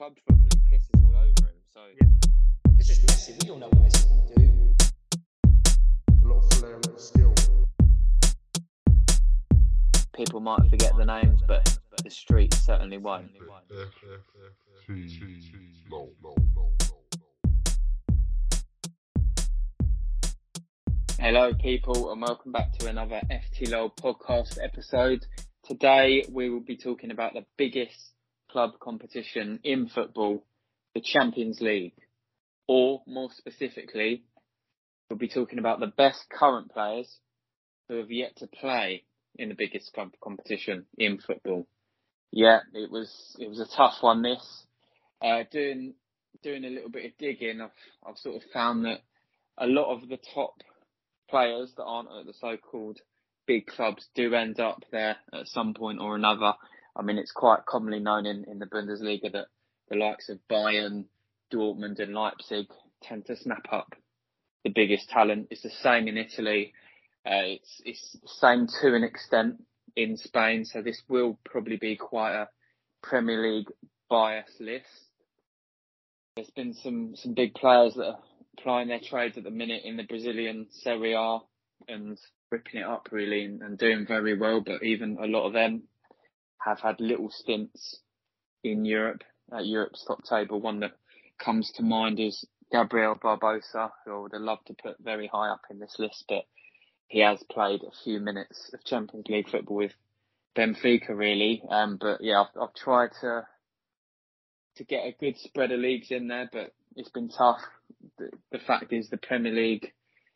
club football, he pisses all over him. So It's just Messi. We all know what Messi can do. A lot of flair, a lot of skill. people might forget the names, but the street certainly won't. Hello, people, and welcome back to another FTLOL podcast episode. Today, we will be talking about the biggest club competition in football, the Champions League. Or, more specifically, we'll be talking about the best current players who have yet to play in the biggest club competition in football. Yeah, it was a tough one, this. Doing a little bit of digging, I've sort of found that a lot of the top players that aren't at the so-called big clubs do end up there at some point or another. I mean, it's quite commonly known in the Bundesliga that the likes of Bayern, Dortmund and Leipzig tend to snap up the biggest talent. It's the same in Italy. It's the same to an extent in Spain. So this will probably be quite a Premier League biased list. There's been some big players that are plying their trades at the minute in the Brazilian Serie A and ripping it up really and doing very well. But even a lot of them have had little stints in Europe, at Europe's top table. One that comes to mind is Gabriel Barbosa, who I would have loved to put very high up in this list, but he has played a few minutes of Champions League football with Benfica really. But yeah, I've tried to get a good spread of leagues in there, but it's been tough. The fact is the Premier League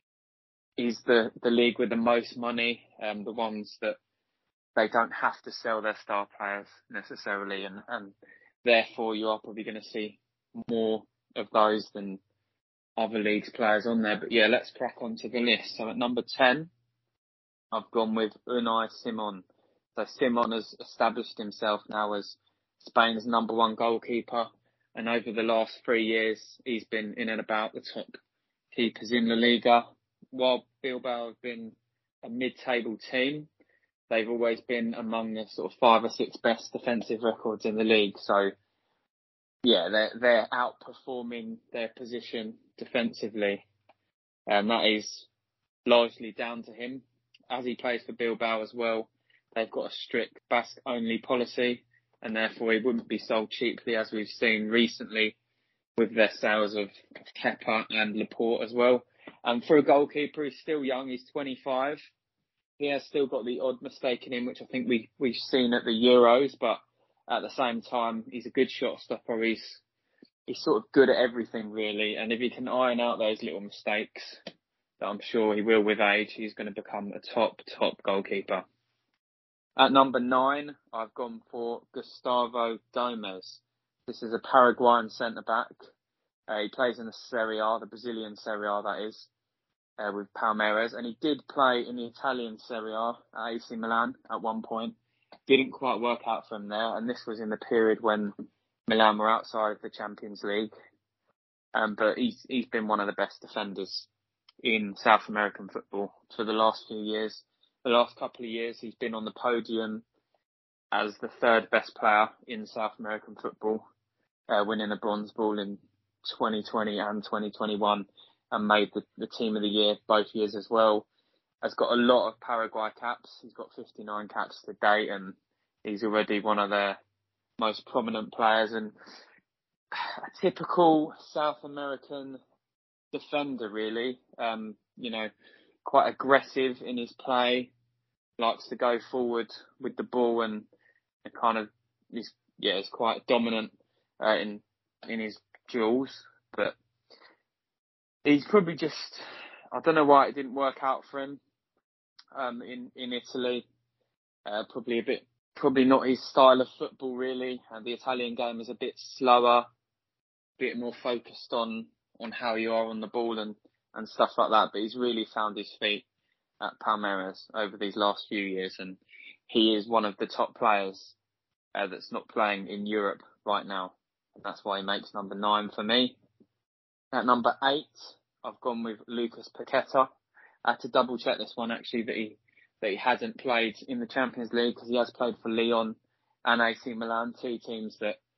is the league with the most money, the ones that they don't have to sell their star players necessarily, and therefore you are probably going to see more of those than other leagues' players on there. But yeah, let's crack on to the list. So at number 10, I've gone with Unai Simon. So Simon has established himself now as Spain's number one goalkeeper. And over the last 3 years, he's been in and about the top keepers in La Liga. While Bilbao have been a mid-table team, they've always been among the sort of 5 or 6 best defensive records in the league. So yeah, they're outperforming their position defensively. And that is largely down to him. As he plays for Bilbao as well, they've got a strict Basque-only policy, and therefore he wouldn't be sold cheaply, as we've seen recently with their sales of Kepa and Laporte as well. And for a goalkeeper, he's still young, he's 25. He has still got the odd mistake in him, which I think we've seen at the Euros, but at the same time, he's a good shot stopper. He's sort of good at everything, really. And if he can iron out those little mistakes, that I'm sure he will with age, he's going to become a top goalkeeper. At number 9, I've gone for Gustavo Gomes. This is a Paraguayan centre-back. He plays in the Serie A, the Brazilian Serie A, that is, with Palmeiras. And he did play in the Italian Serie A at AC Milan at one point. Didn't quite work out for him there. And this was in the period when Milan were outside of the Champions League. But he's been one of the best defenders in South American football for the last few years. The last couple of years, he's been on the podium as the 3rd best player in South American football, winning a bronze ball in 2020 and 2021 and made the team of the year both years as well. Has got a lot of Paraguay caps. He's got 59 caps to date, and he's already one of their most prominent players and a typical South American defender, really. Quite aggressive in his play, likes to go forward with the ball and kind of is quite dominant in his duels. But he's probably just, I don't know why it didn't work out for him in Italy. Probably not his style of football, really. And the Italian game is a bit slower, a bit more focused on how you are on the ball and stuff like that. But he's really found his feet at Palmeiras over these last few years. And he is one of the top players that's not playing in Europe right now. And that's why he makes number 9 for me. At number 8, I've gone with Lucas Paqueta. I had to double check this one actually, that he hasn't played in the Champions League, because he has played for Lyon and AC Milan, 2 teams that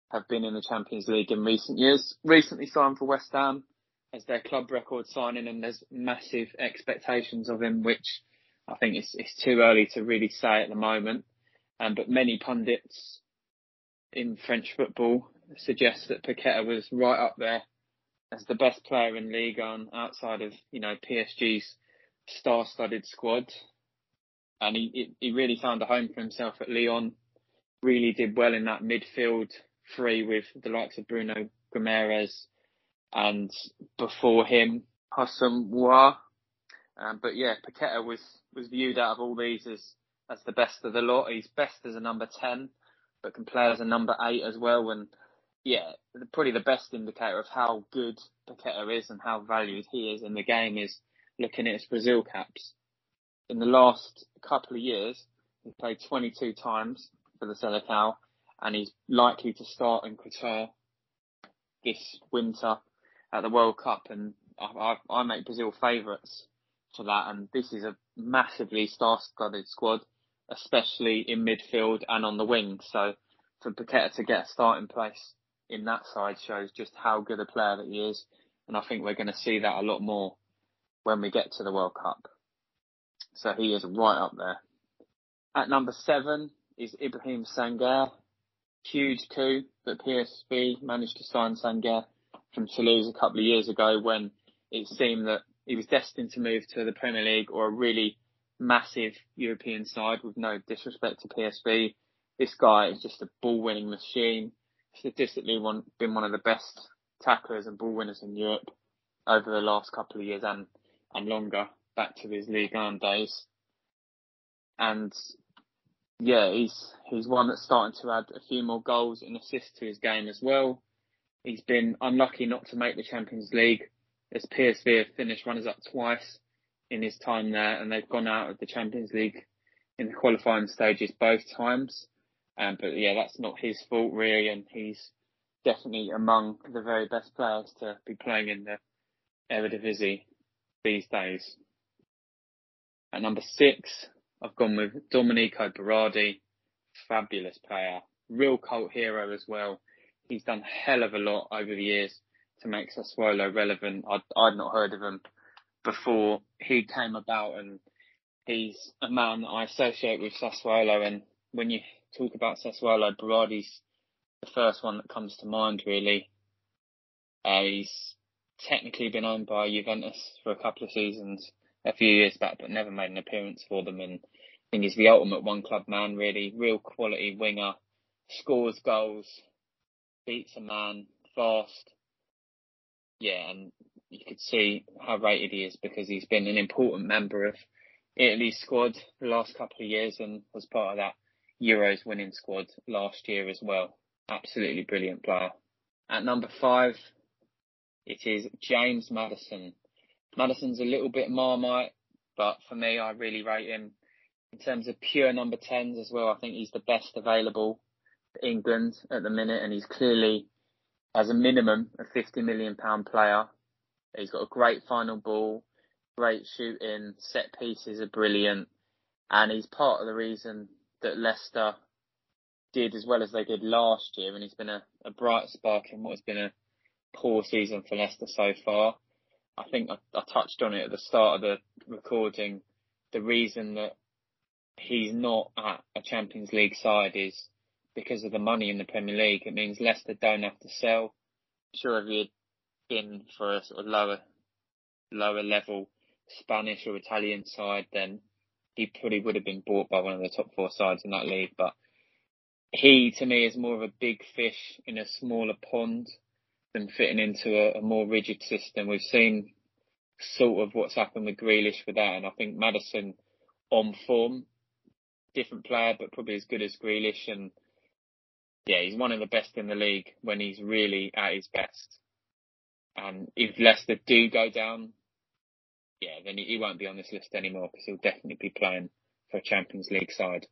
have been in the Champions League in recent years. Recently signed for West Ham as their club record signing, and there's massive expectations of him, which I think it's too early to really say at the moment. But many pundits in French football suggest that Paqueta was right up there as the best player in Ligue 1 outside of, PSG's star-studded squad. And he really found a home for himself at Lyon. Really did well in that midfield three with the likes of Bruno Guimaraes and before him, Houssem Aouar. But yeah, Paqueta was viewed out of all these as the best of the lot. He's best as a number 10, but can play as a number 8 as well. And yeah, probably the best indicator of how good Paqueta is and how valued he is in the game is looking at his Brazil caps. In the last couple of years, he played 22 times for the Seleção, and he's likely to start in Qatar this winter at the World Cup. And I make Brazil favourites for that. And this is a massively star-studded squad, especially in midfield and on the wing. So for Paqueta to get a starting place in that side shows just how good a player that he is. And I think we're going to see that a lot more when we get to the World Cup. So he is right up there. At number 7 is Ibrahim Sangaré. Huge coup that PSV managed to sign Sangaré from Toulouse a couple of years ago when it seemed that he was destined to move to the Premier League or a really massive European side, with no disrespect to PSV. This guy is just a ball-winning machine. Statistically been one of the best tacklers and ball winners in Europe over the last couple of years and longer, back to his Ligue 1 days. And yeah, he's one that's starting to add a few more goals and assists to his game as well. He's been unlucky not to make the Champions League, as PSV have finished runners-up twice in his time there, and they've gone out of the Champions League in the qualifying stages both times. But yeah, that's not his fault really, and he's definitely among the very best players to be playing in the Eredivisie these days. At number 6, I've gone with Domenico Berardi. Fabulous player, real cult hero as well. He's done a hell of a lot over the years to make Sassuolo relevant. I'd not heard of him before he came about, and he's a man that I associate with Sassuolo. And when you talk about Sassuolo, Berardi's the first one that comes to mind really. He's technically been owned by Juventus for a couple of seasons a few years back, but never made an appearance for them. And I think he's the ultimate one-club man, really. Real quality winger, scores goals, beats a man, fast. Yeah, and you could see how rated he is because he's been an important member of Italy's squad the last couple of years and was part of that Euros winning squad last year as well. Absolutely brilliant player. At number 5, it is James Maddison. Maddison's a little bit Marmite, but for me, I really rate him. In terms of pure number 10s as well, I think he's the best available for England at the minute, and he's clearly, as a minimum, a £50 million player. He's got a great final ball, great shooting, set pieces are brilliant, and he's part of the reason that Leicester did as well as they did last year, and he's been a bright spark in what has been a poor season for Leicester so far. I think I touched on it at the start of the recording. The reason that he's not at a Champions League side is because of the money in the Premier League. It means Leicester don't have to sell. Sure, if he had been for a sort of lower level Spanish or Italian side, then he probably would have been bought by one of the top 4 sides in that league. But he, to me, is more of a big fish in a smaller pond than fitting into a more rigid system. We've seen sort of what's happened with Grealish with that, and I think Maddison on form, different player, but probably as good as Grealish. And yeah, he's one of the best in the league when he's really at his best. And if Leicester do go down, yeah, then he won't be on this list anymore because he'll definitely be playing for a Champions League side.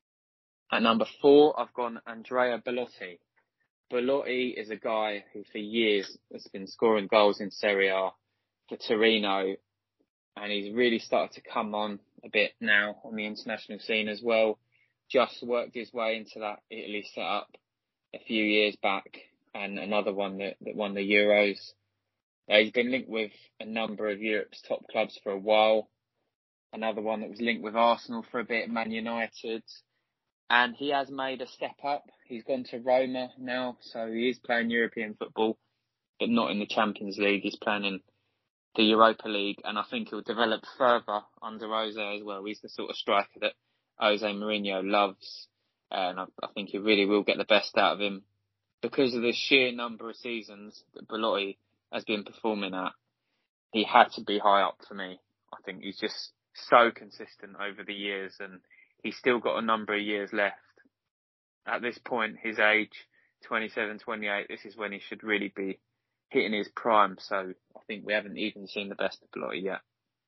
At number 4, I've gone Andrea Belotti. Belotti is a guy who for years has been scoring goals in Serie A for Torino, and he's really started to come on a bit now on the international scene as well. Just worked his way into that Italy setup a few years back, and another one that won the Euros. He's been linked with a number of Europe's top clubs for a while. Another one that was linked with Arsenal for a bit, Man United. And he has made a step up. He's gone to Roma now, so he is playing European football, but not in the Champions League. He's playing in the Europa League, and I think he'll develop further under Jose as well. He's the sort of striker that Jose Mourinho loves, and I think he really will get the best out of him because of the sheer number of seasons that Belotti has been performing at. He had to be high up for me. I think he's just so consistent over the years, and he's still got a number of years left. At this point, his age, 27, 28, this is when he should really be hitting his prime. So I think we haven't even seen the best of Belotti yet.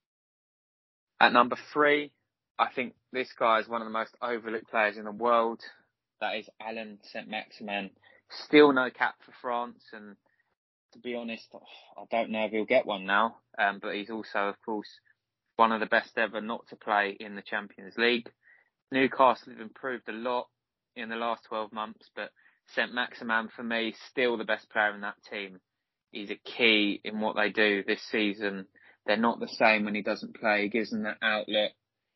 At number 3, I think this guy is one of the most overlooked players in the world. That is Allan Saint-Maximin. Still no cap for France, and to be honest, I don't know if he'll get one now. But he's also, of course, one of the best ever not to play in the Champions League. Newcastle have improved a lot in the last 12 months, but Saint-Maximin, for me, still the best player in that team. He's a key in what they do this season. They're not the same when he doesn't play. He gives them that outlet.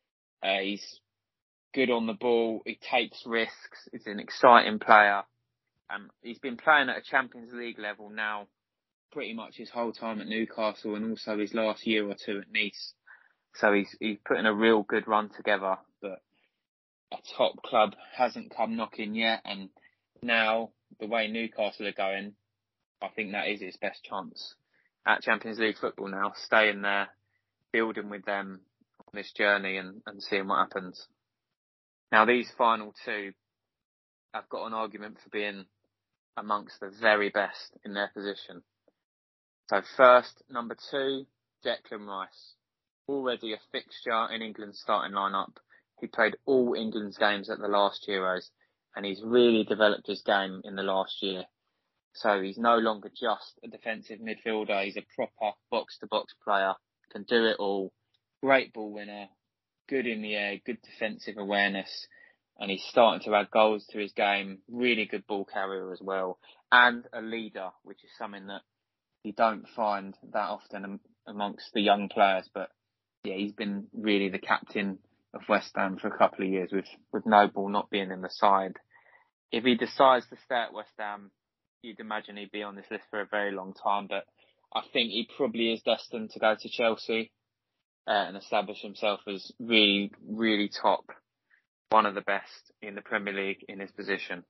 He's good on the ball. He takes risks. He's an exciting player. He's been playing at a Champions League level now pretty much his whole time at Newcastle, and also his last year or two at Nice. So he's putting a real good run together, but a top club hasn't come knocking yet. And now, the way Newcastle are going, I think that is his best chance at Champions League football now, staying there, building with them on this journey and seeing what happens. Now, these final two have got an argument for being amongst the very best in their position. So first, number 2, Declan Rice. Already a fixture in England's starting lineup. He played all England's games at the last Euros, and he's really developed his game in the last year. So he's no longer just a defensive midfielder. He's a proper box-to-box player, can do it all. Great ball winner, good in the air, good defensive awareness, and he's starting to add goals to his game. Really good ball carrier as well, and a leader, which is something that you don't find that often amongst the young players. But yeah, he's been really the captain of West Ham for a couple of years with Noble not being in the side. If he decides to stay at West Ham, you'd imagine he'd be on this list for a very long time, but I think he probably is destined to go to Chelsea and establish himself as really, really top, one of the best in the Premier League in his position.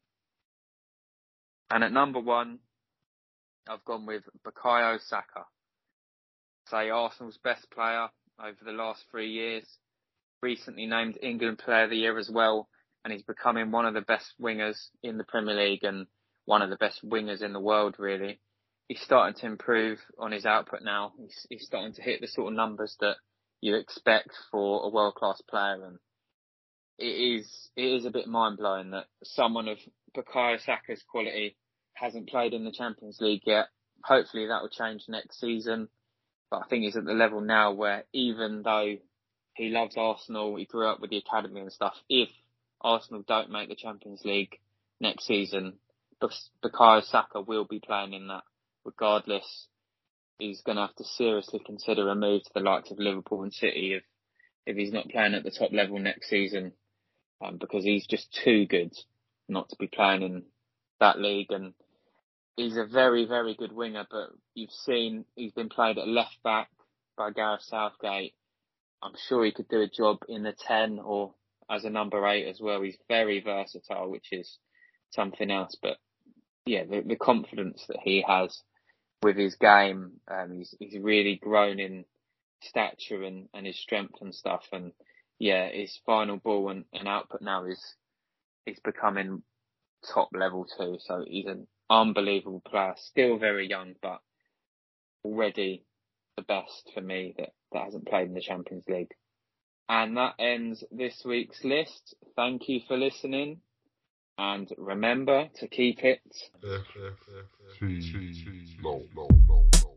And at number 1, I've gone with Bukayo Saka. Say Arsenal's best player over the last 3 years. Recently named England Player of the Year as well, and he's becoming one of the best wingers in the Premier League and one of the best wingers in the world, really. He's starting to improve on his output now. He's starting to hit the sort of numbers that you expect for a world-class player, and it is a bit mind-blowing that someone of Bukayo Saka's quality hasn't played in the Champions League yet. Hopefully that will change next season, but I think he's at the level now where even though he loves Arsenal, he grew up with the academy and stuff, if Arsenal don't make the Champions League next season, Bukayo Saka will be playing in that regardless. He's going to have to seriously consider a move to the likes of Liverpool and City if he's not playing at the top level next season, because he's just too good not to be playing in that league. And he's a very, very good winger, but you've seen he's been played at left back by Gareth Southgate. I'm sure he could do a job in the 10 or as a number 8 as well. He's very versatile, which is something else. But yeah, the confidence that he has with his game, he's really grown in stature and his strength and stuff. And yeah, his final ball and output now is becoming top level too. So he's an unbelievable player, still very young, but already the best for me that hasn't played in the Champions League. And that ends this week's list. Thank you for listening. And remember to keep it... Low.